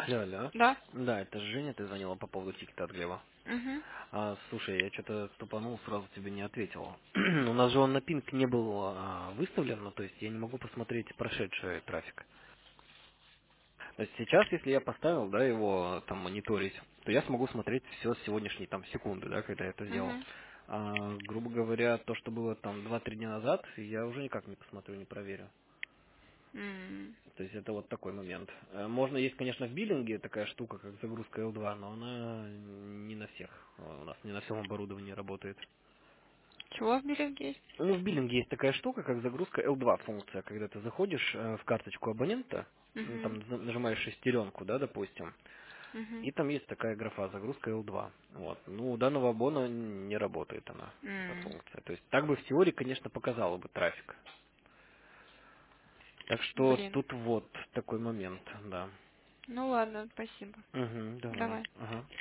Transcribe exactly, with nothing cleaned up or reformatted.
Алло, алло. Да. Да, это Женя, ты звонила по поводу тикета от Глеба. Угу. А, слушай, я что-то ступанул, сразу тебе не ответил. У нас же он на пинг не был а, выставлен, ну то есть я не могу посмотреть прошедший трафик. То есть сейчас, если я поставил, да, его там мониторить, то я смогу смотреть все с сегодняшней там секунды, да, когда я это сделал. Угу. А, грубо говоря, то, что было там два-три дня назад, я уже никак не посмотрю, не проверю. М. То есть это вот такой момент. Э, Можно, есть, конечно, в биллинге такая штука, как загрузка эл два, но она не на всех, э, у нас не на всем оборудовании работает. Чего в биллинге есть? Ну, в биллинге есть такая штука, как загрузка эл два функция, когда ты заходишь э, в карточку абонента, ну, Угу. там за- нажимаешь шестеренку, да, допустим, Угу. и там есть такая графа загрузка эл два. Вот. Ну, у данного абона не работает она, эта М. функция. То есть так бы в теории, конечно, показала бы трафик. Так что Блин. тут вот такой момент, да. Ну ладно, спасибо. Угу, давай. Давай. Ага.